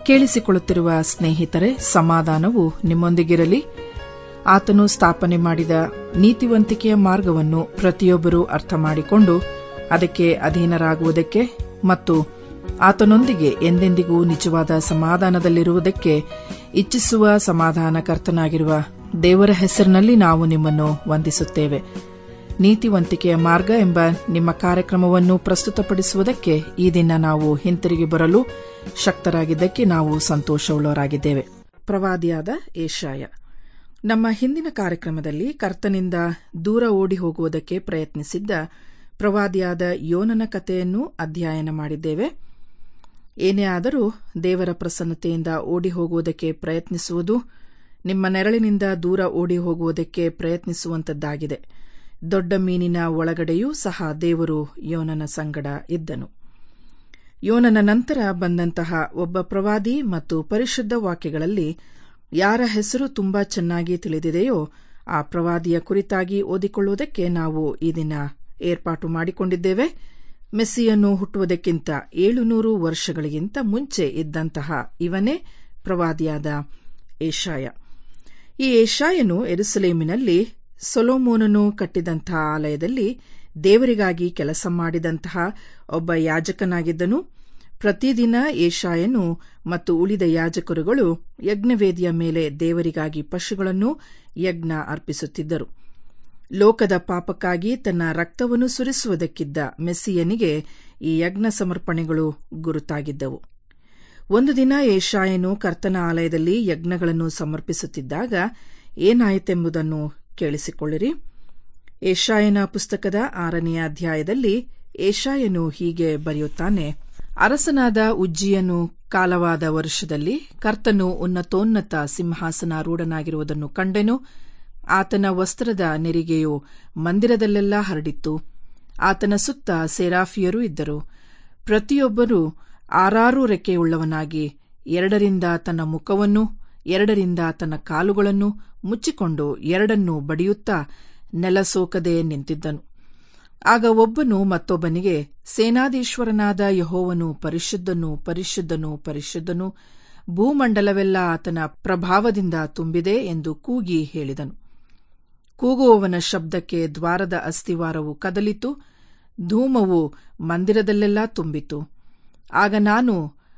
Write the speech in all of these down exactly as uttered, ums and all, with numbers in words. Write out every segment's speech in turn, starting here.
ಕೇಳಿಸಿಕೊಳ್ಳುತ್ತಿರುವ ಸ್ನೇಹಿತರೆ, ಸಮಾಧಾನವು ನಿಮ್ಮೊಂದಿಗಿರಲಿ. ಆತನು ಸ್ಥಾಪನೆ ಮಾಡಿದ ನೀತಿವಂತಿಕೆಯ ಮಾರ್ಗವನ್ನು ಪ್ರತಿಯೊಬ್ಬರೂ ಅರ್ಥ ಮಾಡಿಕೊಂಡು ಅದಕ್ಕೆ ಅಧೀನರಾಗುವುದಕ್ಕೆ ಮತ್ತು ಆತನೊಂದಿಗೆ ಎಂದೆಂದಿಗೂ ನಿಜವಾದ ಸಮಾಧಾನದಲ್ಲಿರುವುದಕ್ಕೆ ಇಚ್ಛಿಸುವ ಸಮಾಧಾನಕರ್ತನಾಗಿರುವ ದೇವರ ಹೆಸರಿನಲ್ಲಿ ನಾವು ನಿಮ್ಮನ್ನು ವಂದಿಸುತ್ತೇವೆ. ನೀತಿವಂತಿಕೆಯ ಮಾರ್ಗ ಎಂಬ ನಿಮ್ಮ ಕಾರ್ಯಕ್ರಮವನ್ನು ಪ್ರಸ್ತುತಪಡಿಸುವುದಕ್ಕೆ ಈ ದಿನ ನಾವು ಹಿಂತಿರುಗಿ ಬರಲು ಶಕ್ತರಾಗಿದ್ದಕ್ಕೆ ನಾವು ಸಂತೋಷವುಳ್ಳವರಾಗಿದ್ದೇವೆ. ಪ್ರವಾದಿಯಾದ ಯೆಶಾಯ. ನಮ್ಮ ಹಿಂದಿನ ಕಾರ್ಯಕ್ರಮದಲ್ಲಿ ಕರ್ತನಿಂದ ದೂರ ಓಡಿ ಹೋಗುವುದಕ್ಕೆ ಪ್ರಯತ್ನಿಸಿದ್ದ ಪ್ರವಾದಿಯಾದ ಯೋನನ ಕಥೆಯನ್ನು ಅಧ್ಯಯನ ಮಾಡಿದ್ದೇವೆ. ಏನೇ ಆದರೂ ದೇವರ ಪ್ರಸನ್ನತೆಯಿಂದ ಓಡಿ ಹೋಗುವುದಕ್ಕೆ ಪ್ರಯತ್ನಿಸುವುದು ನಿಮ್ಮ ನೆರಳಿನಿಂದ ದೂರ ಓಡಿ ಹೋಗುವುದಕ್ಕೆ ಪ್ರಯತ್ನಿಸುವಂತದ್ದಾಗಿದೆ. ದೊಡ್ಡ ಮೀನಿನ ಒಳಗಡೆಯೂ ಸಹ ದೇವರು ಯೋನನ ಸಂಗಡ ಇದ್ದನು. ಯೋನನ ನಂತರ ಬಂದಂತಹ ಒಬ್ಬ ಪ್ರವಾದಿ ಮತ್ತು ಪರಿಶುದ್ಧ ವಾಕ್ಯಗಳಲ್ಲಿ ಯಾರ ಹೆಸರು ತುಂಬಾ ಚೆನ್ನಾಗಿ ತಿಳಿದಿದೆಯೋ ಆ ಪ್ರವಾದಿಯ ಕುರಿತಾಗಿ ಓದಿಕೊಳ್ಳುವುದಕ್ಕೆ ನಾವು ಈ ದಿನ ಏರ್ಪಾಟು ಮಾಡಿಕೊಂಡಿದ್ದೇವೆ. ಮೆಸ್ಸಿಯನ್ನು ಹುಟ್ಟುವುದಕ್ಕಿಂತ ಏಳುನೂರು ವರ್ಷಗಳಿಗಿಂತ ಮುಂಚೆ ಇದ್ದಂತಹ ಇವನೇ ಪ್ರವಾದಿಯಾದ ಯೆಶಾಯ. ಈ ಯೆಶಾಯನು ಯೆರೂಸಲೇಮಿನಲ್ಲಿ ಸೊಲೊಮೋನನು ಕಟ್ಟಿದಂತಹ ಆಲಯದಲ್ಲಿ ದೇವರಿಗಾಗಿ ಕೆಲಸ ಮಾಡಿದಂತಹ ಒಬ್ಬ ಯಾಜಕನಾಗಿದ್ದನು. ಪ್ರತಿದಿನ ಯೆಶಾಯನು ಮತ್ತು ಉಳಿದ ಯಾಜಕರುಗಳು ಯಜ್ಞವೇದಿಯ ಮೇಲೆ ದೇವರಿಗಾಗಿ ಪಶುಗಳನ್ನು ಯಜ್ಞ ಅರ್ಪಿಸುತ್ತಿದ್ದರು. ಲೋಕದ ಪಾಪಕ್ಕಾಗಿ ತನ್ನ ರಕ್ತವನ್ನು ಸುರಿಸುವುದಕ್ಕಿದ್ದ ಮೆಸ್ಸಿಯನಿಗೆ ಈ ಯಜ್ಞ ಸಮರ್ಪಣೆಗಳು ಗುರುತಾಗಿದ್ದವು. ಒಂದು ದಿನ ಯೆಶಾಯನು ಕರ್ತನ ಆಲಯದಲ್ಲಿ ಯಜ್ಞಗಳನ್ನು ಸಮರ್ಪಿಸುತ್ತಿದ್ದಾಗ ಏನಾಯಿತೆಂಬುದನ್ನು ಕೇಳಿಸಿಕೊಳ್ಳಿರಿ. ಯೆಶಾಯನ ಪುಸ್ತಕದ ಆರನೆಯ ಅಧ್ಯಾಯದಲ್ಲಿ ಯೆಶಾಯನು ಹೀಗೆ ಬರೆಯುತ್ತಾನೆ: ಅರಸನಾದ ಉಜ್ಜೀಯನು ಕಾಲವಾದ ವರ್ಷದಲ್ಲಿ ಕರ್ತನು ಉನ್ನತೋನ್ನತ ಸಿಂಹಾಸನಾರೂಢನಾಗಿರುವುದನ್ನು ಕಂಡೆನು. ಆತನ ವಸ್ತ್ರದ ನೆರಿಗೆಯು ಮಂದಿರದಲ್ಲೆಲ್ಲ ಹರಡಿತ್ತು. ಆತನ ಸುತ್ತ ಸೆರಾಫಿಯರು ಇದ್ದರು. ಪ್ರತಿಯೊಬ್ಬರೂ ಆರಾರು ರೆಕ್ಕೆಯುಳ್ಳವನಾಗಿ ಎರಡರಿಂದ ತನ್ನ ಮುಖವನ್ನು ಎರಡರಿಂದ ತನ್ನ ಕಾಲುಗಳನ್ನು ಮುಚ್ಚಿಕೊಂಡು ಎರಡನ್ನೂ ಬಡಿಯುತ್ತಾ ನೆಲಸೋಕದೆ ನಿಂತಿದ್ದನು. ಆಗ ಒಬ್ಬನು ಮತ್ತೊಬ್ಬನಿಗೆ, ಸೇನಾಧೀಶ್ವರನಾದ ಯೆಹೋವನು ಪರಿಶುದ್ಧನು, ಪರಿಶುದ್ಧನು, ಪರಿಶುದ್ಧನು, ಭೂಮಂಡಲವೆಲ್ಲ ಆತನ ಪ್ರಭಾವದಿಂದ ತುಂಬಿದೆ ಎಂದು ಕೂಗಿ ಹೇಳಿದನು. ಕೂಗುವವನ ಶಬ್ದಕ್ಕೆ ದ್ವಾರದ ಅಸ್ತಿವಾರವು ಕದಲಿತು, ಧೂಮವು ಮಂದಿರದಲ್ಲೆಲ್ಲ ತುಂಬಿತು. ಆಗ ನಾನು,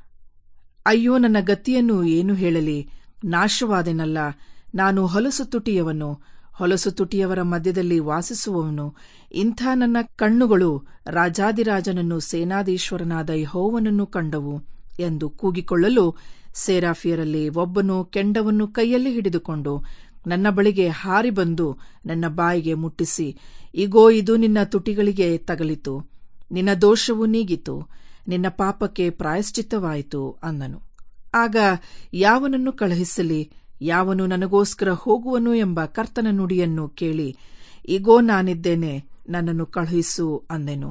ಅಯ್ಯೋ, ನನ್ನ ಗತಿಯನ್ನು ಏನು ಹೇಳಲಿ, ನಾಶವಾದೆನಲ್ಲ, ನಾನು ಹೊಲಸು ತುಟಿಯವನು, ಹೊಲಸು ತುಟಿಯವರ ಮಧ್ಯದಲ್ಲಿ ವಾಸಿಸುವವನು. ಇಂಥ ನನ್ನ ಕಣ್ಣುಗಳು ರಾಜಾದಿರಾಜನನ್ನು, ಸೇನಾಧೀಶ್ವರನಾದ ಯೆಹೋವನನ್ನು ಕಂಡವು ಎಂದು ಕೂಗಿಕೊಳ್ಳಲು, ಸೆರಾಫಿಯರಲ್ಲಿ ಒಬ್ಬನು ಕೆಂಡವನ್ನು ಕೈಯಲ್ಲಿ ಹಿಡಿದುಕೊಂಡು ನನ್ನ ಬಳಿಗೆ ಹಾರಿ ಬಂದು ನನ್ನ ಬಾಯಿಗೆ ಮುಟ್ಟಿಸಿ, ಇಗೋ, ಇದು ನಿನ್ನ ತುಟಿಗಳಿಗೆ ತಗಲಿತು, ನಿನ್ನ ದೋಷವು ನೀಗಿತು, ನಿನ್ನ ಪಾಪಕ್ಕೆ ಪ್ರಾಯಶ್ಚಿತ್ತವಾಯಿತು ಅಂದನು. ಆಗ ಯಾವನನ್ನು ಕಳುಹಿಸಲಿ, ಯಾವನು ನನಗೋಸ್ಕರ ಹೋಗುವನು ಎಂಬ ಕರ್ತನ ನುಡಿಯನ್ನು ಕೇಳಿ, ಇಗೋ, ನಾನಿದ್ದೇನೆ, ನನ್ನನ್ನು ಕಳುಹಿಸು ಅಂದೆನು.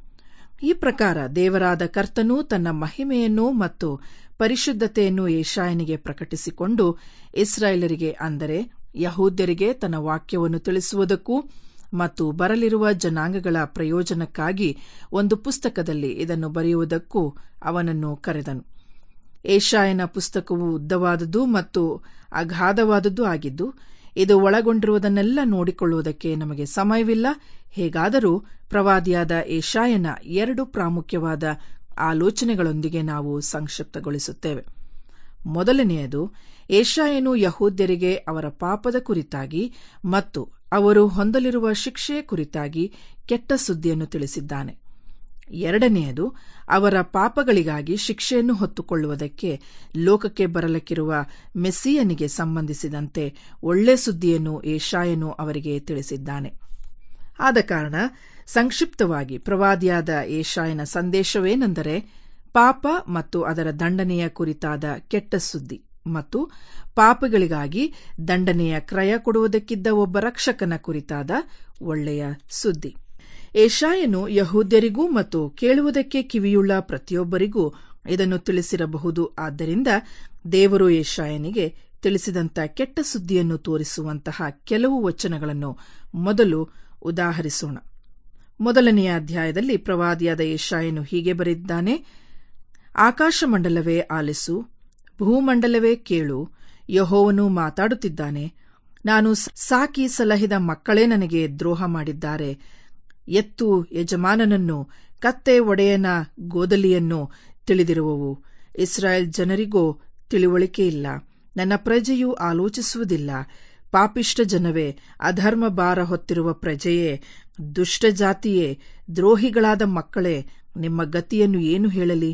ಈ ಪ್ರಕಾರ ದೇವರಾದ ಕರ್ತನು ತನ್ನ ಮಹಿಮೆಯನ್ನು ಮತ್ತು ಪರಿಶುದ್ಧತೆಯನ್ನು ಯೆಶಾಯನಿಗೆ ಪ್ರಕಟಿಸಿಕೊಂಡು ಇಸ್ರಾಯೇಲರಿಗೆ, ಅಂದರೆ ಯಹೂದ್ಯರಿಗೆ, ತನ್ನ ವಾಕ್ಯವನ್ನು ತಿಳಿಸುವುದಕ್ಕೂ ಮತ್ತು ಬರಲಿರುವ ಜನಾಂಗಗಳ ಪ್ರಯೋಜನಕ್ಕಾಗಿ ಒಂದು ಪುಸ್ತಕದಲ್ಲಿ ಇದನ್ನು ಬರೆಯುವುದಕ್ಕೂ ಅವನನ್ನು ಕರೆದನು. ಯೆಶಾಯನ ಪುಸ್ತಕವು ಉದ್ದವಾದುದು ಮತ್ತು ಅಗಾಧವಾದುದು ಆಗಿದ್ದು, ಇದು ಒಳಗೊಂಡಿರುವುದನ್ನೆಲ್ಲ ನೋಡಿಕೊಳ್ಳುವುದಕ್ಕೆ ನಮಗೆ ಸಮಯವಿಲ್ಲ. ಹೇಗಾದರೂ ಪ್ರವಾದಿಯಾದ ಯೆಶಾಯನ ಎರಡು ಪ್ರಾಮುಖ್ಯವಾದ ಆಲೋಚನೆಗಳೊಂದಿಗೆ ನಾವು ಸಂಕ್ಷಿಪ್ತಗೊಳಿಸುತ್ತೇವೆ. ಮೊದಲನೆಯದು, ಯೆಶಾಯನು ಯಹೂದ್ಯರಿಗೆ ಅವರ ಪಾಪದ ಕುರಿತಾಗಿ ಮತ್ತು ಅವರು ಹೊಂದಲಿರುವ ಶಿಕ್ಷೆಯ ಕುರಿತಾಗಿ ಕೆಟ್ಟ ಸುದ್ದಿಯನ್ನು ತಿಳಿಸಿದ್ದಾನೆ. ಎರಡನೆಯದು, ಅವರ ಪಾಪಗಳಿಗಾಗಿ ಶಿಕ್ಷೆಯನ್ನು ಹೊತ್ತುಕೊಳ್ಳುವುದಕ್ಕೆ ಲೋಕಕ್ಕೆ ಬರಲಿಕ್ಕಿರುವ ಮೆಸ್ಸಿಯನಿಗೆ ಸಂಬಂಧಿಸಿದಂತೆ ಒಳ್ಳೆ ಸುದ್ದಿಯನ್ನು ಯೆಶಾಯನು ಅವರಿಗೆ ತಿಳಿಸಿದ್ದಾನೆ. ಆದ ಕಾರಣ ಸಂಕ್ಷಿಪ್ತವಾಗಿ ಪ್ರವಾದಿಯಾದ ಯೆಶಾಯನ ಸಂದೇಶವೇನೆಂದರೆ, ಪಾಪ ಮತ್ತು ಅದರ ದಂಡನೆಯ ಕುರಿತಾದ ಕೆಟ್ಟ ಸುದ್ದಿ ಮತ್ತು ಪಾಪಗಳಿಗಾಗಿ ದಂಡನೆಯ ಕ್ರಯ ಕೊಡುವುದಕ್ಕಿದ್ದ ಒಬ್ಬ ರಕ್ಷಕನ ಕುರಿತಾದ ಒಳ್ಳೆಯ ಸುದ್ದಿ. ಯೆಶಾಯನು ಯಹೂದ್ಯರಿಗೂ ಮತ್ತು ಕೇಳುವುದಕ್ಕೆ ಕಿವಿಯುಳ್ಳ ಪ್ರತಿಯೊಬ್ಬರಿಗೂ ಇದನ್ನು ತಿಳಿಸಿರಬಹುದು. ಆದ್ದರಿಂದ ದೇವರು ಯೆಶಾಯನಿಗೆ ತಿಳಿಸಿದಂಥ ಕೆಟ್ಟ ಸುದ್ದಿಯನ್ನು ತೋರಿಸುವಂತಹ ಕೆಲವು ವಚನಗಳನ್ನು ಮೊದಲು ಉದಾಹರಿಸೋಣ. ಮೊದಲನೆಯ ಅಧ್ಯಾಯದಲ್ಲಿ ಪ್ರವಾದಿಯಾದ ಯೆಶಾಯನು ಹೀಗೆ ಬರೆದಿದ್ದಾನೆ: ಆಕಾಶಮಂಡಲವೇ ಆಲಿಸು, ಭೂಮಂಡಲವೇ ಕೇಳು, ಯೆಹೋವನು ಮಾತಾಡುತ್ತಿದ್ದಾನೆ. ನಾನು ಸಾಕಿ ಸಲಹಿದ ಮಕ್ಕಳೇ ನನಗೆ ದ್ರೋಹ ಮಾಡಿದ್ದಾರೆ. ಎತ್ತು ಯಜಮಾನನನ್ನು, ಕತ್ತೆ ಒಡೆಯನ ಗೋದಲಿಯನ್ನು ತಿಳಿದಿರುವವು. ಇಸ್ರಾಯೇಲ್ ಜನರಿಗೋ ತಿಳಿವಳಿಕೆಯಿಲ್ಲ, ನನ್ನ ಪ್ರಜೆಯು ಆಲೋಚಿಸುವುದಿಲ್ಲ. ಪಾಪಿಷ್ಟ ಜನವೇ, ಅಧರ್ಮ ಭಾರ ಹೊತ್ತಿರುವ ಪ್ರಜೆಯೇ, ದುಷ್ಟಜಾತಿಯೇ, ದ್ರೋಹಿಗಳಾದ ಮಕ್ಕಳೇ, ನಿಮ್ಮ ಗತಿಯನ್ನು ಏನು ಹೇಳಲಿ?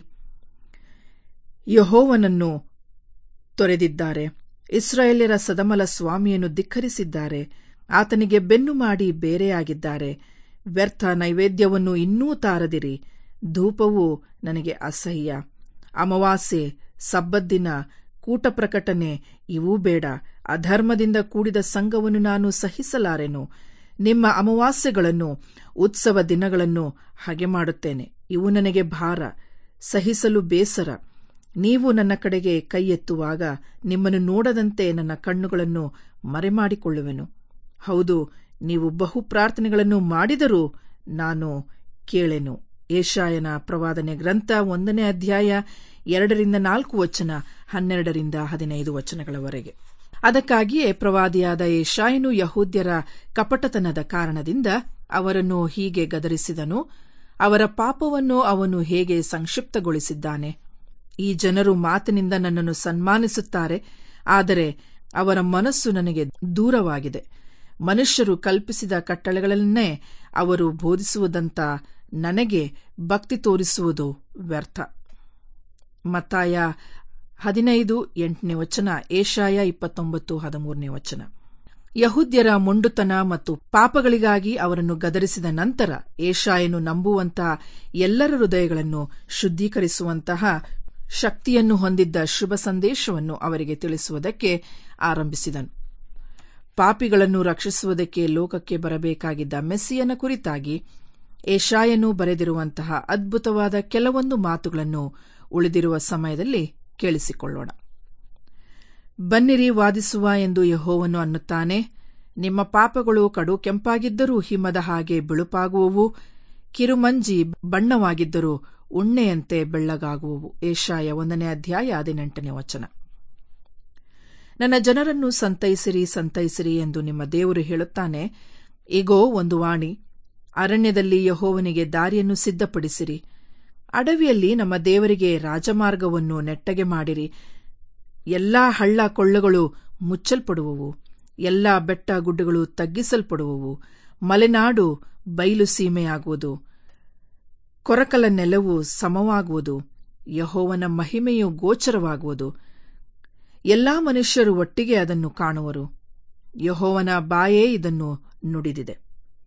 ಯೆಹೋವನನ್ನು ತೊರೆದಿದ್ದಾರೆ, ಇಸ್ರಾಯೇಲ್ಯರ ಸದಮಲ ಸ್ವಾಮಿಯನ್ನು ಧಿಕ್ಕರಿಸಿದ್ದಾರೆ. ಆತನಿಗೆ ಬೆನ್ನು ಮಾಡಿ ಬೇರೆಯಾಗಿದ್ದಾರೆ. ವ್ಯರ್ಥ ನೈವೇದ್ಯವನ್ನು ಇನ್ನೂ ತಾರದಿರಿ. ಧೂಪವು ನನಗೆ ಅಸಹ್ಯ. ಅಮಾವಾಸ್ಯೆ, ಸಬ್ಬತ್ತಿನ, ಕೂಟ ಪ್ರಕಟಣೆ ಇವೂ ಬೇಡ. ಅಧರ್ಮದಿಂದ ಕೂಡಿದ ಸಂಘವನ್ನು ನಾನು ಸಹಿಸಲಾರೆನು. ನಿಮ್ಮ ಅಮಾವಾಸ್ಯೆಗಳನ್ನು, ಉತ್ಸವ ದಿನಗಳನ್ನು ಹಾಗೆ ಮಾಡುತ್ತೇನೆ. ಇವು ನನಗೆ ಭಾರ, ಸಹಿಸಲು ಬೇಸರ. ನೀವು ನನ್ನ ಕಡೆಗೆ ಕೈ ಎತ್ತುವಾಗ ನಿಮ್ಮನ್ನು ನೋಡದಂತೆ ನನ್ನ ಕಣ್ಣುಗಳನ್ನು ಮರೆಮಾಡಿಕೊಳ್ಳುವೆನು. ಹೌದು, ನೀವು ಬಹು ಪ್ರಾರ್ಥನೆಗಳನ್ನು ಮಾಡಿದರೂ ನಾನು ಕೇಳೆನು. ಯೆಶಾಯನ ಪ್ರವಾದನೆ ಗ್ರಂಥ ಒಂದನೇ ಅಧ್ಯಾಯ ಎರಡರಿಂದ ನಾಲ್ಕು ವಚನ, ಹನ್ನೆರಡರಿಂದ ಹದಿನೈದು ವಚನಗಳವರೆಗೆ. ಅದಕ್ಕಾಗಿಯೇ ಪ್ರವಾದಿಯಾದ ಯೆಶಾಯನು ಯಹೂದ್ಯರ ಕಪಟತನದ ಕಾರಣದಿಂದ ಅವರನ್ನು ಹೀಗೆ ಗದರಿಸಿದನು. ಅವರ ಪಾಪವನ್ನು ಅವನು ಹೇಗೆ ಸಂಕ್ಷಿಪ್ತಗೊಳಿಸಿದ್ದಾನೆ. ಈ ಜನರು ಮಾತಿನಿಂದ ನನ್ನನ್ನು ಸನ್ಮಾನಿಸುತ್ತಾರೆ, ಆದರೆ ಅವರ ಮನಸ್ಸು ನನಗೆ ದೂರವಾಗಿದೆ. ಮನುಷ್ಯರು ಕಲ್ಪಿಸಿದ ಕಟ್ಟಳೆಗಳನ್ನೇ ಅವರು ಬೋಧಿಸುವುದಂತ ನನಗೆ ಭಕ್ತಿ ತೋರಿಸುವುದು ವ್ಯರ್ಥ. ಮತ್ತಾಯ ಹದಿನೈದು ಎಂಟನೇ ವಚನ, ಏಷಾಯ ಇಪ್ಪತ್ತೊಂಬತ್ತು ಹದಿಮೂರನೇ ವಚನ. ಯಹೂದ್ಯರ ಮೊಂಡುತನ ಮತ್ತು ಪಾಪಗಳಿಗಾಗಿ ಅವರನ್ನು ಗದರಿಸಿದ ನಂತರ ಏಷಾಯನು ನಂಬುವಂತಹ ಎಲ್ಲರ ಹೃದಯಗಳನ್ನು ಶುದ್ಧೀಕರಿಸುವಂತಹ ಶಕ್ತಿಯನ್ನು ಹೊಂದಿದ್ದ ಶುಭ ಸಂದೇಶವನ್ನು ಅವರಿಗೆ ತಿಳಿಸುವುದಕ್ಕೆ ಆರಂಭಿಸಿದನು. ಪಾಪಿಗಳನ್ನು ರಕ್ಷಿಸುವುದಕ್ಕೆ ಲೋಕಕ್ಕೆ ಬರಬೇಕಾಗಿದ್ದ ಮೆಸ್ಸಿಯನ ಕುರಿತಾಗಿ ಏಷಾಯನು ಬರೆದಿರುವಂತಹ ಅದ್ಭುತವಾದ ಕೆಲವೊಂದು ಮಾತುಗಳನ್ನು ಉಳಿದಿರುವ ಸಮಯದಲ್ಲಿ ಕೇಳಿಸಿಕೊಳ್ಳೋಣ. ಬನ್ನಿರಿ, ವಾದಿಸುವ ಎಂದು ಯೆಹೋವನು ಅನ್ನುತ್ತಾನೆ. ನಿಮ್ಮ ಪಾಪಗಳು ಕಡು ಕೆಂಪಾಗಿದ್ದರೂ ಹಿಮದ ಹಾಗೆ ಬಿಳುಪಾಗುವವು, ಕಿರುಮಂಜಿ ಬಣ್ಣವಾಗಿದ್ದರೂ ಉಣ್ಣೆಯಂತೆ ಬೆಳ್ಳಗಾಗುವವು. ಏಷಾಯ ಒಂದನೇ ಅಧ್ಯಾಯ ಹದಿನೆಂಟನೇ ವಚನ. ನನ್ನ ಜನರನ್ನು ಸಂತೈಸಿರಿ, ಸಂತೈಸಿರಿ ಎಂದು ನಿಮ್ಮ ದೇವರು ಹೇಳುತ್ತಾನೆ. ಇಗೋ ಒಂದು ವಾಣಿ, ಅರಣ್ಯದಲ್ಲಿ ಯೆಹೋವನಿಗೆ ದಾರಿಯನ್ನು ಸಿದ್ಧಪಡಿಸಿರಿ. ಅಡವಿಯಲ್ಲಿ ನಮ್ಮ ದೇವರಿಗೆ ರಾಜಮಾರ್ಗವನ್ನು ನೆಟ್ಟಗೆ ಮಾಡಿರಿ. ಎಲ್ಲಾ ಹಳ್ಳ ಕೊಳ್ಳಗಳು ಮುಚ್ಚಲ್ಪಡುವವು, ಎಲ್ಲಾ ಬೆಟ್ಟ ಗುಡ್ಡಗಳು ತಗ್ಗಿಸಲ್ಪಡುವವು. ಮಲೆನಾಡು ಬಯಲು ಸೀಮೆಯಾಗುವುದು, ಕೊರಕಲ ನೆಲವು ಸಮವಾಗುವುದು. ಯೆಹೋವನ ಮಹಿಮೆಯು ಗೋಚರವಾಗುವುದು. ಎಲ್ಲಾ ಮನುಷ್ಯರು ಒಟ್ಟಿಗೆ ಅದನ್ನು ಕಾಣುವರು. ಯೆಹೋವನ ಬಾಯೇ ಇದನ್ನು ನುಡಿದಿದೆ.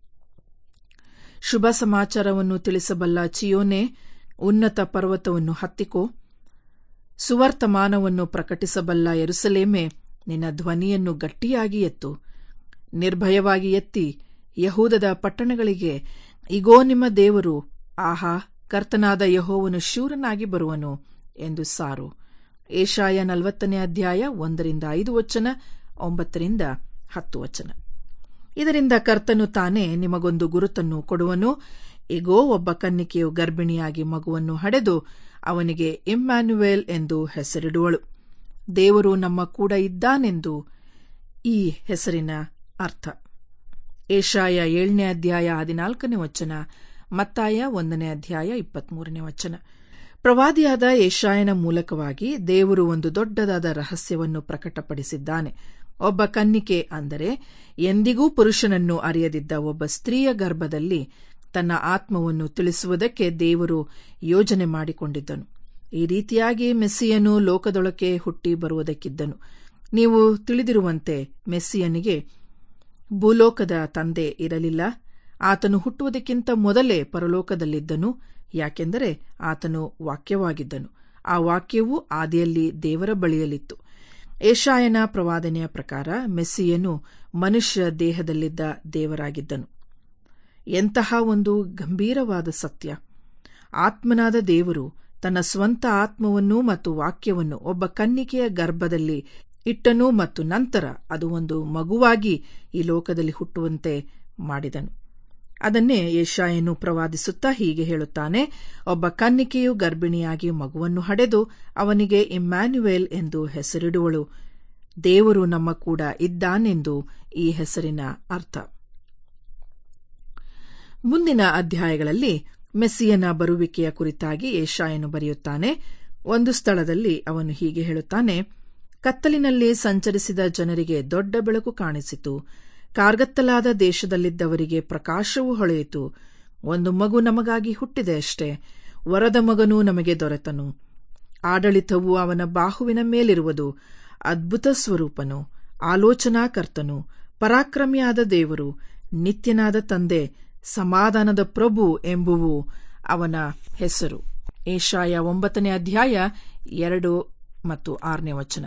ಶುಭ ಸಮಾಚಾರವನ್ನು ತಿಳಿಸಬಲ್ಲ ಚಿಯೋನೇ, ಉನ್ನತ ಪರ್ವತವನ್ನು ಹತ್ತಿಕೋ. ಸುವರ್ತಮಾನವನ್ನು ಪ್ರಕಟಿಸಬಲ್ಲ ಯೆರೂಸಲೇಮೇ, ನಿನ್ನ ಧ್ವನಿಯನ್ನು ಗಟ್ಟಿಯಾಗಿ ಎತ್ತು. ನಿರ್ಭಯವಾಗಿ ಎತ್ತಿ ಯಹೂದದ ಪಟ್ಟಣಗಳಿಗೆ, ಇಗೋ ನಿಮ್ಮ ದೇವರು, ಆಹಾ, ಕರ್ತನಾದ ಯೆಹೋವನು ಶೂರನಾಗಿ ಬರುವನು ಎಂದು ಸಾರು. ಏಷಾಯ ನಲವತ್ತನೇ ಅಧ್ಯಾಯ ಒಂದರಿಂದ ಐದು ವಚನ, ಒಂಬತ್ತರಿಂದ ಹತ್ತು ವಚನ. ಇದರಿಂದ ಕರ್ತನು ತಾನೇ ನಿಮಗೊಂದು ಗುರುತನ್ನು ಕೊಡುವನು. ಇಗೋ, ಒಬ್ಬ ಕನ್ನಿಕೆಯು ಗರ್ಭಿಣಿಯಾಗಿ ಮಗುವನ್ನು ಹಡೆದು ಅವನಿಗೆ ಇಮ್ಯಾನ್ಯುವೇಲ್ ಎಂದು ಹೆಸರಿಡುವಳು. ದೇವರು ನಮ್ಮ ಕೂಡ ಇದ್ದಾನೆಂದು ಈ ಹೆಸರಿನ ಅರ್ಥ. ಏಷಾಯ ಏಳನೇ ಅಧ್ಯಾಯ ಹದಿನಾಲ್ಕನೇ ವಚನ, ಮತ್ತಾಯ ಒಂದನೇ ಅಧ್ಯಾಯ ಇಪ್ಪತ್ಮೂರನೇ ವಚನ. ಪ್ರವಾದಿಯಾದ ಏಷಾಯನ ಮೂಲಕವಾಗಿ ದೇವರು ಒಂದು ದೊಡ್ಡದಾದ ರಹಸ್ಯವನ್ನು ಪ್ರಕಟಪಡಿಸಿದ್ದಾನೆ. ಒಬ್ಬ ಕನ್ನಿಕೆ ಅಂದರೆ ಎಂದಿಗೂ ಪುರುಷನನ್ನು ಅರಿಯದಿದ್ದ ಒಬ್ಬ ಸ್ತ್ರೀಯ ಗರ್ಭದಲ್ಲಿ ತನ್ನ ಆತ್ಮವನ್ನು ತಿಳಿಸುವುದಕ್ಕೆ ದೇವರು ಯೋಜನೆ ಮಾಡಿಕೊಂಡಿದ್ದನು. ಈ ರೀತಿಯಾಗಿ ಮೆಸ್ಸಿಯನು ಲೋಕದೊಳಕ್ಕೆ ಹುಟ್ಟಿ ಬರುವುದಕ್ಕಿದ್ದನು. ನೀವು ತಿಳಿದಿರುವಂತೆ ಮೆಸ್ಸಿಯನಿಗೆ ಭೂಲೋಕದ ತಂದೆ ಇರಲಿಲ್ಲ. ಆತನು ಹುಟ್ಟುವುದಕ್ಕಿಂತ ಮೊದಲೇ ಪರಲೋಕದಲ್ಲಿದ್ದನು. ಯಾಕೆಂದರೆ ಆತನು ವಾಕ್ಯವಾಗಿದ್ದನು. ಆ ವಾಕ್ಯವು ಆದಿಯಲ್ಲಿ ದೇವರ ಬಳಿಯಲ್ಲಿತ್ತು. ಏಷಾಯನ ಪ್ರವಾದನೆಯ ಪ್ರಕಾರ ಮೆಸ್ಸಿಯನು ಮನುಷ್ಯ ದೇಹದಲ್ಲಿದ್ದ ದೇವರಾಗಿದ್ದನು. ಎಂತಹ ಒಂದು ಗಂಭೀರವಾದ ಸತ್ಯ! ಆತ್ಮನಾದ ದೇವರು ತನ್ನ ಸ್ವಂತ ಆತ್ಮವನ್ನು ಮತ್ತು ವಾಕ್ಯವನ್ನು ಒಬ್ಬ ಕನ್ನಿಕೆಯ ಗರ್ಭದಲ್ಲಿ ಇಟ್ಟನು ಮತ್ತು ನಂತರ ಅದು ಒಂದು ಮಗುವಾಗಿ ಈ ಲೋಕದಲ್ಲಿ ಹುಟ್ಟುವಂತೆ ಮಾಡಿದನು. ಅದನ್ನೇ ಯೆಶಾಯನು ಪ್ರವಾದಿಸುತ್ತಾ ಹೀಗೆ ಹೇಳುತ್ತಾನೆ, ಒಬ್ಬ ಕನ್ನಿಕೆಯು ಗರ್ಭಿಣಿಯಾಗಿ ಮಗುವನ್ನು ಹಡೆದು ಅವನಿಗೆ ಇಮ್ಯಾನ್ಯುಯೇಲ್ ಎಂದು ಹೆಸರಿಡುವಳು. ದೇವರು ನಮ್ಮ ಕೂಡ ಇದ್ದಾನೆಂದು ಈ ಹೆಸರಿನ ಅರ್ಥ. ಮುಂದಿನ ಅಧ್ಯಾಯಗಳಲ್ಲಿ ಮೆಸ್ಸಿಯನ ಬರುವಿಕೆಯ ಕುರಿತಾಗಿ ಯೆಶಾಯನು ಬರೆಯುತ್ತಾನೆ. ಒಂದು ಸ್ಥಳದಲ್ಲಿ ಅವನು ಹೀಗೆ ಹೇಳುತ್ತಾನೆ, ಕತ್ತಲಿನಲ್ಲಿ ಸಂಚರಿಸಿದ ಜನರಿಗೆ ದೊಡ್ಡ ಬೆಳಕು ಕಾಣಿಸಿತು, ಕಾರ್ಗತ್ತಲಾದ ದೇಶದಲ್ಲಿದ್ದವರಿಗೆ ಪ್ರಕಾಶವು ಹೊಳೆಯಿತು. ಒಂದು ಮಗು ನಮಗಾಗಿ ಹುಟ್ಟಿದೆ ಅಷ್ಟೇ, ವರದ ಮಗನೂ ನಮಗೆ ದೊರೆತನು. ಆಡಳಿತವು ಅವನ ಬಾಹುವಿನ ಮೇಲಿರುವುದು. ಅದ್ಭುತ ಸ್ವರೂಪನು, ಆಲೋಚನಾಕರ್ತನು, ಪರಾಕ್ರಮಿಯಾದ ದೇವರು, ನಿತ್ಯನಾದ ತಂದೆ, ಸಮಾಧಾನದ ಪ್ರಭು ಎಂಬುವು ಅವನ ಹೆಸರು. ಯೆಶಾಯ ಒಂಬತ್ತನೇ ಅಧ್ಯಾಯ ಎರಡು ಮತ್ತು ಆರನೇ ವಚನ.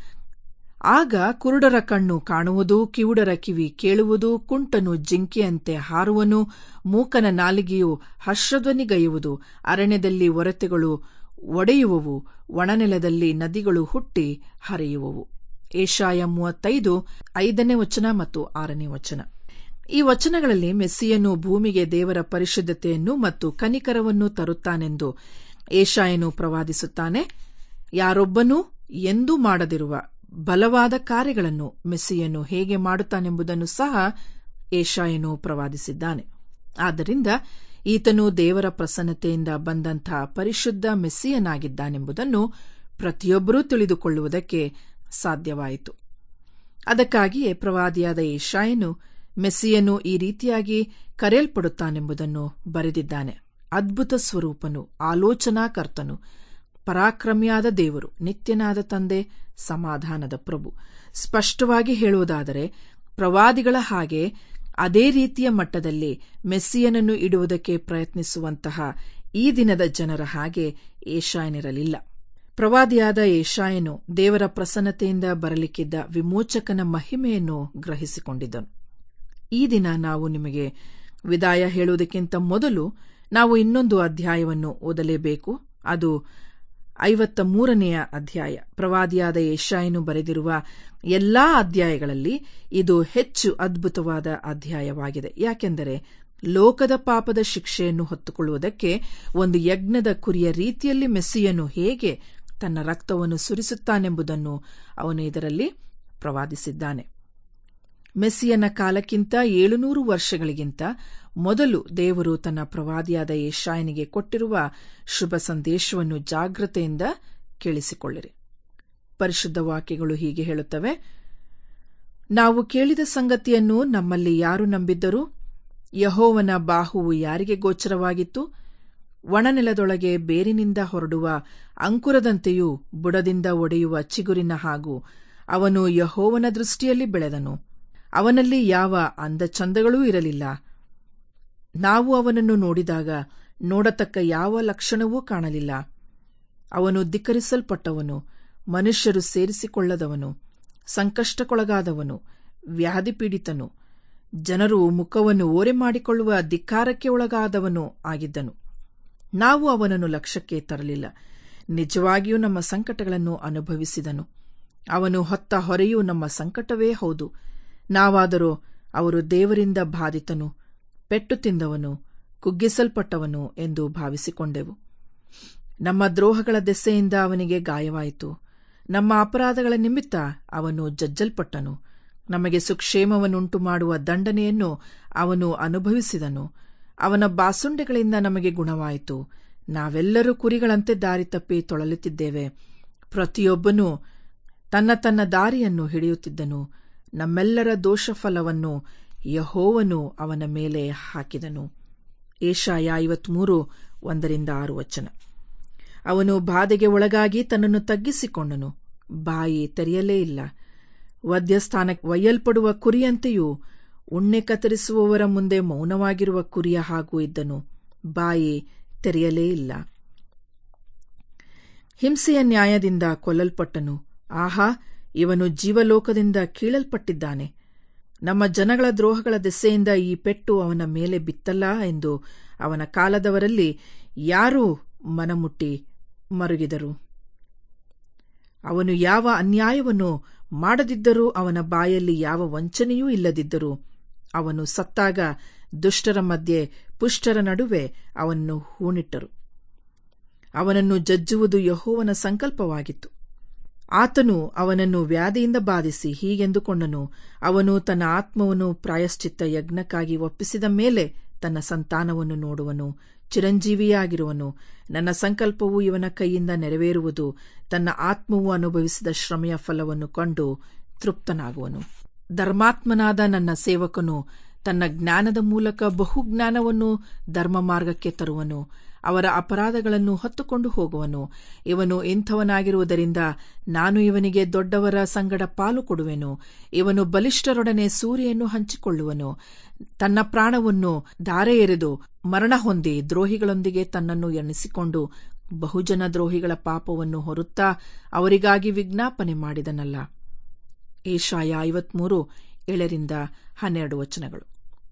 ಆಗ ಕುರುಡರ ಕಣ್ಣು ಕಾಣುವುದು, ಕಿವುಡರ ಕಿವಿ ಕೇಳುವುದು, ಕುಂಟನು ಜಿಂಕೆಯಂತೆ ಹಾರುವನು, ಮೂಕನ ನಾಲಿಗೆಯು ಹರ್ಷಧ್ವನಿಗೈಯುವುದು, ಅರಣ್ಯದಲ್ಲಿ ಒರತೆಗಳು ಒಡೆಯುವವು, ಒಣನೆಲದಲ್ಲಿ ನದಿಗಳು ಹುಟ್ಟಿ ಹರಿಯುವವು. ಯೆಶಾಯ ಮೂವತ್ತೈದು ಐದನೇ ವಚನ ಮತ್ತು ಆರನೇ ವಚನ. ಈ ವಚನಗಳಲ್ಲಿ ಮೆಸ್ಸಿಯನು ಭೂಮಿಗೆ ದೇವರ ಪರಿಶುದ್ಧತೆಯನ್ನು ಮತ್ತು ಕನಿಕರವನ್ನು ತರುತ್ತಾನೆಂದು ಯೆಶಾಯನು ಪ್ರವಾದಿಸುತ್ತಾನೆ. ಯಾರೊಬ್ಬನೂ ಎಂದೂ ಮಾಡದಿರುವ ಬಲವಾದ ಕಾರ್ಯಗಳನ್ನು ಮೆಸ್ಸಿಯನು ಹೇಗೆ ಮಾಡುತ್ತಾನೆಂಬುದನ್ನು ಸಹ ಯೆಶಾಯನು ಪ್ರವಾದಿಸಿದ್ದಾನೆ. ಆದ್ದರಿಂದ ಈತನು ದೇವರ ಪ್ರಸನ್ನತೆಯಿಂದ ಬಂದಂತಹ ಪರಿಶುದ್ಧ ಮೆಸ್ಸಿಯನಾಗಿದ್ದಾನೆಂಬುದನ್ನು ಪ್ರತಿಯೊಬ್ಬರೂ ತಿಳಿದುಕೊಳ್ಳುವುದಕ್ಕೆ ಸಾಧ್ಯವಾಯಿತು. ಅದಕ್ಕಾಗಿಯೇ ಪ್ರವಾದಿಯಾದ ಯೆಶಾಯನು ಮೆಸ್ಸಿಯನು ಈ ರೀತಿಯಾಗಿ ಕರೆಯಲ್ಪಡುತ್ತಾನೆಂಬುದನ್ನು ಬರೆದಿದ್ದಾನೆ. ಅದ್ಭುತ ಸ್ವರೂಪನು, ಆಲೋಚನಾಕರ್ತನು, ಪರಾಕ್ರಮಿಯಾದ ದೇವರು, ನಿತ್ಯನಾದ ತಂದೆ, ಸಮಾಧಾನದ ಪ್ರಭು. ಸ್ಪಷ್ಟವಾಗಿ ಹೇಳುವುದಾದರೆ, ಪ್ರವಾದಿಗಳ ಹಾಗೆ ಅದೇ ರೀತಿಯ ಮಟ್ಟದಲ್ಲಿ ಮೆಸ್ಸಿಯನನ್ನು ಇಡುವುದಕ್ಕೆ ಪ್ರಯತ್ನಿಸುವಂತಹ ಈ ದಿನದ ಜನರ ಹಾಗೆ ಯೆಶಾಯನಿರಲಿಲ್ಲ. ಪ್ರವಾದಿಯಾದ ಯೆಶಾಯನು ದೇವರ ಪ್ರಸನ್ನತೆಯಿಂದ ಬರಲಿಕ್ಕಿದ್ದ ವಿಮೋಚಕನ ಮಹಿಮೆಯನ್ನು ಗ್ರಹಿಸಿಕೊಂಡಿದ್ದನು. ಈ ದಿನ ನಾವು ನಿಮಗೆ ವಿದಾಯ ಹೇಳುವುದಕ್ಕಿಂತ ಮೊದಲು ನಾವು ಇನ್ನೊಂದು ಅಧ್ಯಾಯವನ್ನು ಓದಲೇಬೇಕು. ಅದು ಐವತ್ತ ಮೂರನೆಯ ಅಧ್ಯಾಯ. ಪ್ರವಾದಿಯಾದ ಯೆಶಾಯನು ಬರೆದಿರುವ ಎಲ್ಲಾ ಅಧ್ಯಾಯಗಳಲ್ಲಿ ಇದು ಹೆಚ್ಚು ಅದ್ಭುತವಾದ ಅಧ್ಯಾಯವಾಗಿದೆ. ಯಾಕೆಂದರೆ ಲೋಕದ ಪಾಪದ ಶಿಕ್ಷೆಯನ್ನು ಹೊತ್ತುಕೊಳ್ಳುವುದಕ್ಕೆ ಒಂದು ಯಜ್ಞದ ಕುರಿಯ ರೀತಿಯಲ್ಲಿ ಮೆಸ್ಸಿಯನು ಹೇಗೆ ತನ್ನ ರಕ್ತವನ್ನು ಸುರಿಸುತ್ತಾನೆಂಬುದನ್ನು ಅವನು ಇದರಲ್ಲಿ ಪ್ರವಾದಿಸಿದ್ದಾನೆ. ಮೆಸ್ಸಿಯನ ಕಾಲಕ್ಕಿಂತ ಏಳುನೂರು ವರ್ಷಗಳಿಗಿಂತ ಮೊದಲು ದೇವರು ತನ್ನ ಪ್ರವಾದಿಯಾದ ಯೆಶಾಯನಿಗೆ ಕೊಟ್ಟಿರುವ ಶುಭ ಸಂದೇಶವನ್ನು ಜಾಗ್ರತೆಯಿಂದ ಕೇಳಿಸಿಕೊಳ್ಳಿರಿ. ಪರಿಶುದ್ಧ ವಾಕ್ಯಗಳು ಹೀಗೆ ಹೇಳುತ್ತವೆ, ನಾವು ಕೇಳಿದ ಸಂಗತಿಯನ್ನು ನಮ್ಮಲ್ಲಿ ಯಾರು ನಂಬಿದ್ದರು? ಯೆಹೋವನ ಬಾಹುವು ಯಾರಿಗೆ ಗೋಚರವಾಗಿತ್ತು? ಒಣನೆಲದೊಳಗೆ ಬೇರಿನಿಂದ ಹೊರಡುವ ಅಂಕುರದಂತೆಯೂ ಬುಡದಿಂದ ಒಡೆಯುವ ಚಿಗುರಿನ ಹಾಗೂ ಅವನು ಯೆಹೋವನ ದೃಷ್ಟಿಯಲ್ಲಿ ಬೆಳೆದನು. ಅವನಲ್ಲಿ ಯಾವ ಅಂದಚಂದಗಳೂ ಇರಲಿಲ್ಲ. ನಾವು ಅವನನ್ನು ನೋಡಿದಾಗ ನೋಡತಕ್ಕ ಯಾವ ಲಕ್ಷಣವೂ ಕಾಣಲಿಲ್ಲ. ಅವನು ಧಿಕ್ಕರಿಸಲ್ಪಟ್ಟವನು, ಮನುಷ್ಯರು ಸೇರಿಸಿಕೊಳ್ಳದವನು, ಸಂಕಷ್ಟಕ್ಕೊಳಗಾದವನು, ವ್ಯಾಧಿಪೀಡಿತನು, ಜನರು ಮುಖವನ್ನು ಓರೆ ಮಾಡಿಕೊಳ್ಳುವ ಧಿಕ್ಕಾರಕ್ಕೆ ಒಳಗಾದವನು ಆಗಿದ್ದನು. ನಾವು ಅವನನ್ನು ಲಕ್ಷ್ಯಕ್ಕೆ ತರಲಿಲ್ಲ. ನಿಜವಾಗಿಯೂ ನಮ್ಮ ಸಂಕಟಗಳನ್ನು ಅನುಭವಿಸಿದನು. ಅವನು ಹೊತ್ತ ಹೊರೆಯೂ ನಮ್ಮ ಸಂಕಟವೇ ಹೌದು. ನಾವಾದರೂ ಅವರು ದೇವರಿಂದ ಬಾಧಿತನು, ಪೆಟ್ಟು ತಿಂದವನು, ಕುಗ್ಗಿಸಲ್ಪಟ್ಟವನು ಎಂದು ಭಾವಿಸಿಕೊಂಡೆವು. ನಮ್ಮ ದ್ರೋಹಗಳ ದೆಸೆಯಿಂದ ಅವನಿಗೆ ಗಾಯವಾಯಿತು. ನಮ್ಮ ಅಪರಾಧಗಳ ನಿಮಿತ್ತ ಅವನು ಜಜ್ಜಲ್ಪಟ್ಟನು. ನಮಗೆ ಸುಕ್ಷೇಮವನ್ನುಂಟು ಮಾಡುವ ದಂಡನೆಯನ್ನು ಅವನು ಅನುಭವಿಸಿದನು. ಅವನ ಬಾಸುಂಡೆಗಳಿಂದ ನಮಗೆ ಗುಣವಾಯಿತು. ನಾವೆಲ್ಲರೂ ಕುರಿಗಳಂತೆ ದಾರಿ ತಪ್ಪಿ ತೊಳಲುತ್ತಿದ್ದೇವೆ. ಪ್ರತಿಯೊಬ್ಬನೂ ತನ್ನ ತನ್ನ ದಾರಿಯನ್ನು ಹಿಡಿಯುತ್ತಿದ್ದನು. ನಮ್ಮೆಲ್ಲರ ದೋಷಫಲವನ್ನು ಯೆಹೋವನು ಅವನ ಮೇಲೆ ಹಾಕಿದನು. ಯೆಶಾಯ ಐವತ್ಮೂರು ಒಂದರಿಂದ ಆರು ವಚನ. ಅವನು ಬಾಧೆಗೆ ಒಳಗಾಗಿ ತನ್ನನ್ನು ತಗ್ಗಿಸಿಕೊಂಡನು, ಬಾಯಿ ತೆರೆಯಲೇ ಇಲ್ಲ. ವಧ್ಯಸ್ಥಾನಕ್ಕೆ ಒಯ್ಯಲ್ಪಡುವ ಕುರಿಯಂತೆಯೂ ಉಣ್ಣೆ ಕತ್ತರಿಸುವವರ ಮುಂದೆ ಮೌನವಾಗಿರುವ ಕುರಿಯ ಹಾಗೂ ಇದ್ದನು, ಬಾಯಿ ತೆರೆಯಲೇ ಇಲ್ಲ. ಹಿಂಸೆಯ ನ್ಯಾಯದಿಂದ ಕೊಲ್ಲಲ್ಪಟ್ಟನು. ಆಹಾ, ಇವನು ಜೀವಲೋಕದಿಂದ ಕೀಳಲ್ಪಟ್ಟಿದ್ದಾನೆ. ನಮ್ಮ ಜನಗಳ ದ್ರೋಹಗಳ ದೆಸೆಯಿಂದ ಈ ಪೆಟ್ಟು ಅವನ ಮೇಲೆ ಬಿತ್ತಲ್ಲ ಎಂದು ಅವನ ಕಾಲದವರಲ್ಲಿ ಯಾರೂ ಮನಮುಟ್ಟಿ ಮರುಗಿದರು. ಅವನು ಯಾವ ಅನ್ಯಾಯವನ್ನು ಮಾಡದಿದ್ದರೂ, ಅವನ ಬಾಯಲ್ಲಿ ಯಾವ ವಂಚನೆಯೂ ಇಲ್ಲದಿದ್ದರೂ, ಅವನು ಸತ್ತಾಗ ದುಷ್ಟರ ಮಧ್ಯೆ ಪುಷ್ಟರ ನಡುವೆ ಅವನನ್ನು ಹೂಣಿಟ್ಟರು. ಅವನನ್ನು ಜಜ್ಜುವುದು ಯೆಹೋವನ ಸಂಕಲ್ಪವಾಗಿತ್ತು. ಆತನು ಅವನನ್ನು ವ್ಯಾಧಿಯಿಂದ ಬಾಧಿಸಿ ಹೀಗೆಂದುಕೊಂಡನು, ಅವನು ತನ್ನ ಆತ್ಮವನ್ನು ಪ್ರಾಯಶ್ಚಿತ್ತ ಯಜ್ಞಕ್ಕಾಗಿ ಒಪ್ಪಿಸಿದ ಮೇಲೆ ತನ್ನ ಸಂತಾನವನ್ನು ನೋಡುವನು, ಚಿರಂಜೀವಿಯಾಗಿರುವನು. ನನ್ನ ಸಂಕಲ್ಪವು ಇವನ ಕೈಯಿಂದ ನೆರವೇರುವುದು. ತನ್ನ ಆತ್ಮವು ಅನುಭವಿಸಿದ ಶ್ರಮೆಯ ಫಲವನ್ನು ಕಂಡು ತೃಪ್ತನಾಗುವನು. ಧರ್ಮಾತ್ಮನಾದ ನನ್ನ ಸೇವಕನು ತನ್ನ ಜ್ಞಾನದ ಮೂಲಕ ಬಹುಜ್ಞಾನವನ್ನು ಧರ್ಮ ಮಾರ್ಗಕ್ಕೆ ತರುವನು. ಅವರ ಅಪರಾಧಗಳನ್ನು ಹೊತ್ತುಕೊಂಡು ಹೋಗುವನು. ಇವನು ಇಂಥವನಾಗಿರುವುದರಿಂದ ನಾನು ಇವನಿಗೆ ದೊಡ್ಡವರ ಸಂಗಡ ಪಾಲು ಕೊಡುವೆನು. ಇವನು ಬಲಿಷ್ಠರೊಡನೆ ಸೂರೆಯನ್ನು ಹಂಚಿಕೊಳ್ಳುವನು. ತನ್ನ ಪ್ರಾಣವನ್ನು ಧಾರೆ ಎರೆದು ಮರಣ ಹೊಂದಿ ದ್ರೋಹಿಗಳೊಂದಿಗೆ ತನ್ನನ್ನು ಎಣಿಸಿಕೊಂಡು ಬಹುಜನ ದ್ರೋಹಿಗಳ ಪಾಪವನ್ನು ಹೊರುತ್ತಾ ಅವರಿಗಾಗಿ ವಿಜ್ಞಾಪನೆ ಮಾಡಿದನಲ್ಲ. ಏಷಾಯ ಐವತ್ಮೂರು ಏಳರಿಂದ ಹನ್ನೆರಡು ವಚನಗಳು.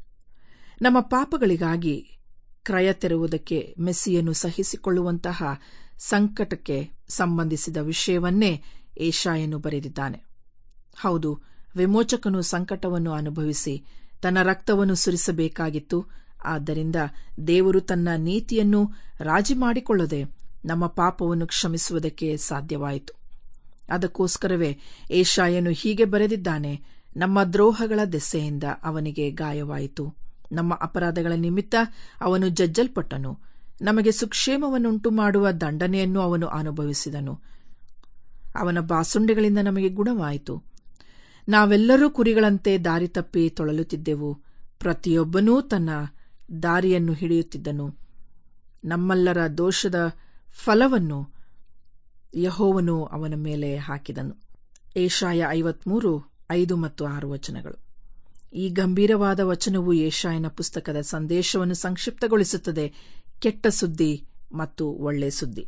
ನಮ್ಮ ಪಾಪಗಳಿಗಾಗಿ ಕ್ರಯ ತೆರುವುದಕ್ಕೆ ಮೆಸ್ಸಿಯನು ಸಹಿಸಿಕೊಳ್ಳುವಂತಹ ಸಂಕಟಕ್ಕೆ ಸಂಬಂಧಿಸಿದ ವಿಷಯವನ್ನೇ ಏಷಾಯನು ಬರೆದಿದ್ದಾನೆ. ಹೌದು, ವಿಮೋಚಕನು ಸಂಕಟವನ್ನು ಅನುಭವಿಸಿ ತನ್ನ ರಕ್ತವನ್ನು ಸುರಿಸಬೇಕಾಗಿತ್ತು. ಆದ್ದರಿಂದ ದೇವರು ತನ್ನ ನೀತಿಯನ್ನು ರಾಜಿ ಮಾಡಿಕೊಳ್ಳದೆ ನಮ್ಮ ಪಾಪವನ್ನು ಕ್ಷಮಿಸುವುದಕ್ಕೆ ಸಾಧ್ಯವಾಯಿತು. ಅದಕ್ಕೋಸ್ಕರವೇ ಏಷಾಯನು ಹೀಗೆ ಬರೆದಿದ್ದಾನೆ, ನಮ್ಮ ದ್ರೋಹಗಳ ದೆಸೆಯಿಂದ ಅವನಿಗೆ ಗಾಯವಾಯಿತು, ನಮ್ಮ ಅಪರಾಧಗಳ ನಿಮಿತ್ತ ಅವನು ಜಜ್ಜಲ್ಪಟ್ಟನು, ನಮಗೆ ಸುಕ್ಷೇಮವನ್ನುಂಟು ಮಾಡುವ ದಂಡನೆಯನ್ನು ಅವನು ಅನುಭವಿಸಿದನು, ಅವನ ಬಾಸುಂಡೆಗಳಿಂದ ನಮಗೆ ಗುಣವಾಯಿತು. ನಾವೆಲ್ಲರೂ ಕುರಿಗಳಂತೆ ದಾರಿ ತಪ್ಪಿ ತೊಳಲುತ್ತಿದ್ದೆವು, ಪ್ರತಿಯೊಬ್ಬನೂ ತನ್ನ ದಾರಿಯನ್ನು ಹಿಡಿಯುತ್ತಿದ್ದನು. ನಮ್ಮೆಲ್ಲರ ದೋಷದ ಫಲವನ್ನು ಯೆಹೋವನು ಅವನ ಮೇಲೆ ಹಾಕಿದನು. ಏಷಾಯ ಐವತ್ಮೂರು ಐದು ಮತ್ತು ಆರು ವಚನಗಳು. ಈ ಗಂಭೀರವಾದ ವಚನವು ಏಷಾಯನ ಪುಸ್ತಕದ ಸಂದೇಶವನ್ನು ಸಂಕ್ಷಿಪ್ತಗೊಳಿಸುತ್ತದೆ. ಕೆಟ್ಟ ಸುದ್ದಿ ಮತ್ತು ಒಳ್ಳೆ ಸುದ್ದಿ.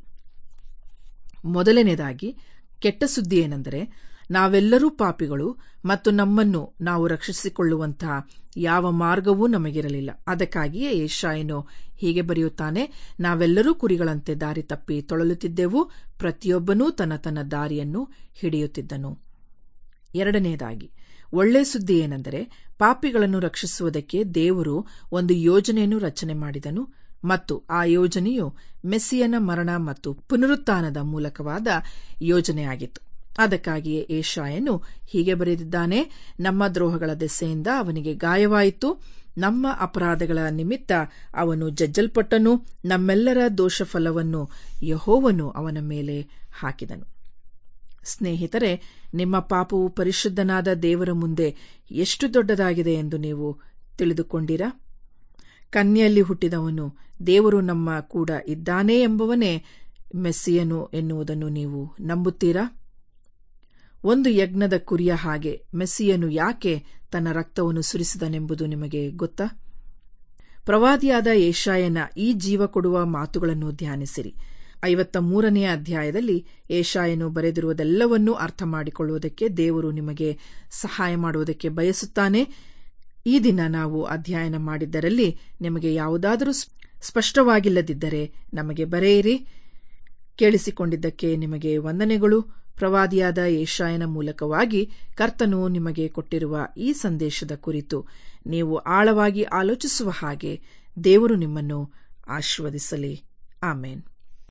ಮೊದಲನೇದಾಗಿ ಕೆಟ್ಟ ಸುದ್ದಿ ಏನೆಂದರೆ, ನಾವೆಲ್ಲರೂ ಪಾಪಿಗಳು ಮತ್ತು ನಮ್ಮನ್ನು ನಾವು ರಕ್ಷಿಸಿಕೊಳ್ಳುವಂತಹ ಯಾವ ಮಾರ್ಗವೂ ನಮಗಿರಲಿಲ್ಲ. ಅದಕ್ಕಾಗಿಯೇ ಏಷಾಯನು ಹೀಗೆ ಬರೆಯುತ್ತಾನೆ, ನಾವೆಲ್ಲರೂ ಕುರಿಗಳಂತೆ ದಾರಿ ತಪ್ಪಿ ತೊಳಲುತ್ತಿದ್ದೆವು, ಪ್ರತಿಯೊಬ್ಬನೂ ತನ್ನ ತನ್ನ ದಾರಿಯನ್ನು ಹಿಡಿಯುತ್ತಿದ್ದನು. ಎರಡನೆಯದಾಗಿ ಒಳ್ಳೆ ಸುದ್ದಿ ಏನೆಂದರೆ, ಪಾಪಿಗಳನ್ನು ರಕ್ಷಿಸುವುದಕ್ಕೆ ದೇವರು ಒಂದು ಯೋಜನೆಯನ್ನು ರಚನೆ ಮಾಡಿದನು ಮತ್ತು ಆ ಯೋಜನೆಯು ಮೆಸ್ಸಿಯನ ಮರಣ ಮತ್ತು ಪುನರುತ್ಥಾನದ ಮೂಲಕವಾದ ಯೋಜನೆಯಾಗಿತ್ತು. ಅದಕ್ಕಾಗಿಯೇ ಏಷಾಯನು ಹೀಗೆ ಬರೆದಿದ್ದಾನೆ, ನಮ್ಮ ದ್ರೋಹಗಳ ದೆಸೆಯಿಂದ ಅವನಿಗೆ ಗಾಯವಾಯಿತು, ನಮ್ಮ ಅಪರಾಧಗಳ ನಿಮಿತ್ತ ಅವನು ಜಜ್ಜಲ್ಪಟ್ಟನು, ನಮ್ಮೆಲ್ಲರ ದೋಷಫಲವನ್ನು ಯೆಹೋವನು ಅವನ ಮೇಲೆ ಹಾಕಿದನು. ಸ್ನೇಹಿತರೆ, ನಿಮ್ಮ ಪಾಪವು ಪರಿಶುದ್ಧನಾದ ದೇವರ ಮುಂದೆ ಎಷ್ಟು ದೊಡ್ಡದಾಗಿದೆ ಎಂದು ನೀವು ತಿಳಿದುಕೊಂಡಿರಾ? ಕನ್ಯೆಯಲ್ಲಿ ಹುಟ್ಟಿದವನು ದೇವರು ನಮ್ಮ ಕೂಡ ಇದ್ದಾನೆ ಎಂಬವನೇ ಮೆಸ್ಸಿಯನು ಎನ್ನುವುದನ್ನು ನೀವು ನಂಬುತ್ತೀರಾ? ಒಂದು ಯಜ್ಞದ ಕುರಿಯ ಹಾಗೆ ಮೆಸ್ಸಿಯನು ಯಾಕೆ ತನ್ನ ರಕ್ತವನ್ನು ಸುರಿಸಿದನೆಂಬುದು ನಿಮಗೆ ಗೊತ್ತಾ? ಪ್ರವಾದಿಯಾದ ಏಷಾಯನ ಈ ಜೀವ ಕೊಡುವ ಮಾತುಗಳನ್ನು ಧ್ಯಾನಿಸಿರಿ. ಐವತ್ತ ಮೂರನೆಯ ಅಧ್ಯಾಯದಲ್ಲಿ ಏಷಾಯನು ಬರೆದಿರುವುದೆಲ್ಲವನ್ನೂ ಅರ್ಥ ಮಾಡಿಕೊಳ್ಳುವುದಕ್ಕೆ ದೇವರು ನಿಮಗೆ ಸಹಾಯ ಮಾಡುವುದಕ್ಕೆ ಬಯಸುತ್ತಾನೆ. ಈ ದಿನ ನಾವು ಅಧ್ಯಯನ ಮಾಡಿದ್ದರಲ್ಲಿ ನಿಮಗೆ ಯಾವುದಾದರೂ ಸ್ಪಷ್ಟವಾಗಿಲ್ಲದಿದ್ದರೆ ನಮಗೆ ಬರೆಯಿರಿ. ಕೇಳಿಸಿಕೊಂಡಿದ್ದಕ್ಕೆ ನಿಮಗೆ ವಂದನೆಗಳು. ಪ್ರವಾದಿಯಾದ ಏಷಾಯನ ಮೂಲಕವಾಗಿ ಕರ್ತನು ನಿಮಗೆ ಕೊಟ್ಟಿರುವ ಈ ಸಂದೇಶದ ಕುರಿತು ನೀವು ಆಳವಾಗಿ ಆಲೋಚಿಸುವ ಹಾಗೆ ದೇವರು ನಿಮ್ಮನ್ನು ಆಶೀರ್ವದಿಸಲಿ. ಆಮೇನ್.